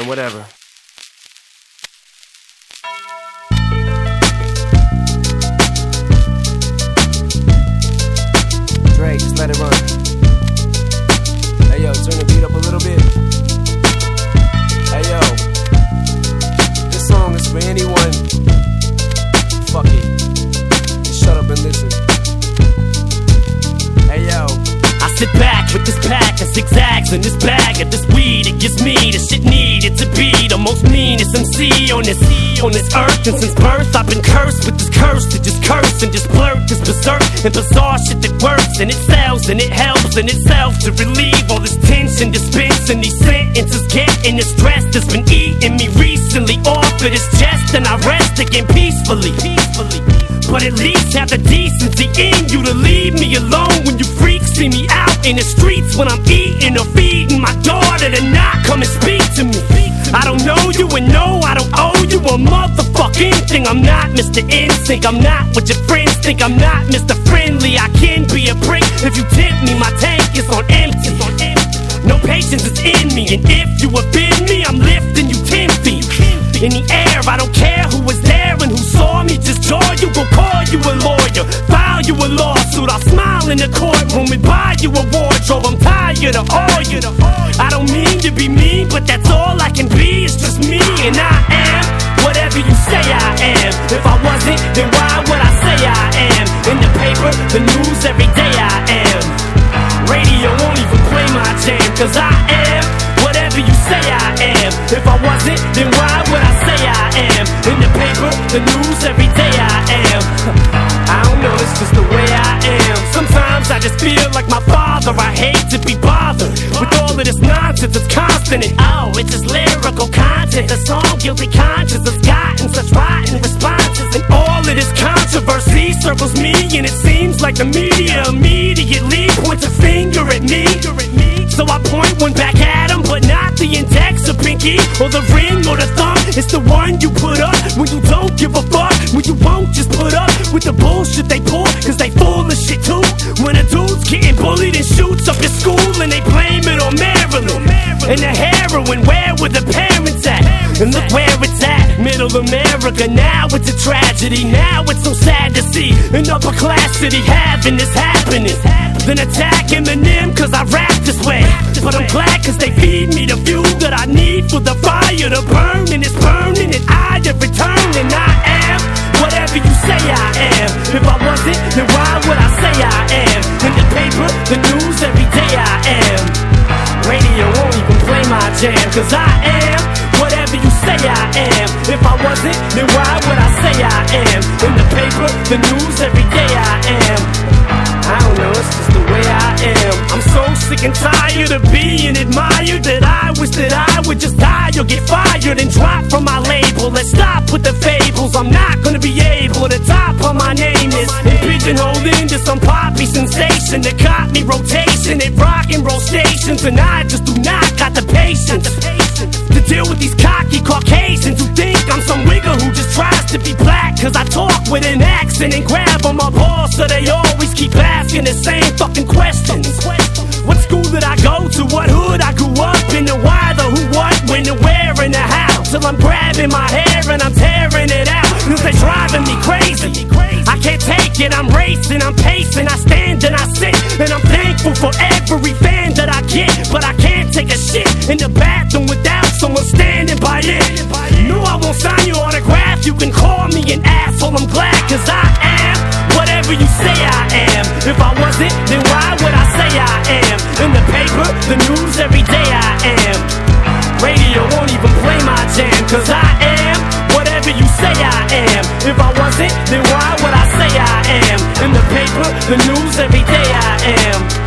man, whatever. Dre, just let it run. Hey yo, turn the beat up a little bit. Hey yo, this song is for anyone. Fuck it, just shut up and listen. Hey yo, I sit back with this pack of zigzags and this bag of this weed. It gives me the shit needed to be the most meanest MC on this earth. And since birth I've been cursed with this curse to just curse and just blurt this berserk and bizarre shit that works and it sells and it helps in itself to relieve all this tension, dispensing these sentences, getting the stress that's been eating me recently off of this chest, and I rest again peacefully. But at least have the decency in you to leave me alone when you freaks see me out in the streets when I'm eating or feeding my daughter to not come and speak to me. I don't know you and no, I don't owe you a motherfucking thing. I'm not Mr. Insync, I'm not what your friends think. I'm not Mr. Friendly, I can be a prick if you tempt me. My tank is on empty. No patience is in me, and if you offend me, I'm lifting you 10 feet in the air. I don't care who was there and who saw me. Just jaw you, go call you a lawyer, file you a lawsuit. I'll smile in the courtroom and buy you a wardrobe. I'm tired of all you. I don't mean to be mean, but that's all I can be. It's just me, and I am whatever you say I am. If I wasn't, then why would I say I am? In the paper, the news, every day I am. Radio won't even play my jam, cause I am whatever you say I am. If I wasn't, then why would I say I am? In the paper, the news, every day I am. I don't know, it's just the way I am. Sometimes I just feel like my father. I hate to be bothered with all of this nonsense. It's constant and oh, it's just lyrical content. The song Guilty Conscience has gotten such rotten responses, and all of this controversy circles me, and it seems like the media immediately points a finger at me. So I point one back at him, but not the index or pinky or the ring or the thumb. It's the one you put up when you don't give a fuck, when you won't just put up with the bullshit they pull, cause they full of shit too. When a dude's getting bullied and shoots up his school and they blame it on Maryland and the heroin, where were the parents at? And look where it's at, middle America. Now it's a tragedy, now it's so sad to see an upper class city having this happiness. Then attack Eminem cause I rap this way, but I'm glad cause they feed me the fuel that I need for the fire to burn, and it's burning and I have returned, and I am whatever you say I am. If I wasn't, then why would I say I am? In the paper, the news, every day I am. Radio won't even play my jam, cause I am whatever you say I am. If I wasn't, then why would I say I am? In the paper, the news, every day I am. I don't know, it's just the way I am. I'm so sick and tired of being admired that I wish that I would just die or get fired and drop from my label. Let's stop with the fables. I'm not gonna be able to top on my name is and pigeonholed into some poppy sensation that caught me rotation at rock and roll stations, and I just do not got the patience to deal with these cocky Caucasians who think I'm some wigger who just tries to be black cause I talk with an accent and grab on my balls, so they always keep asking the same fucking questions. What school did I go to? What hood I grew up in? The why, the who, what, when, the where, and the how. Till I'm grabbing my hair and I'm tearing it out, cause they driving me crazy. I can't take it, I'm racing, I'm pacing, I stand and I sit, and I'm thankful for every fan that I get, but I can't take a shit in the bathroom without someone standing by it. No, I won't sign your autograph, you can call me an asshole, I'm glad cause I am whatever you say I am. If I wasn't, then why would I say I am? In the paper, the news, every day I am. Radio won't even play my jam, cause I am whatever you say I am. If I wasn't, then why would I say I am? In the paper, the news, every day I am.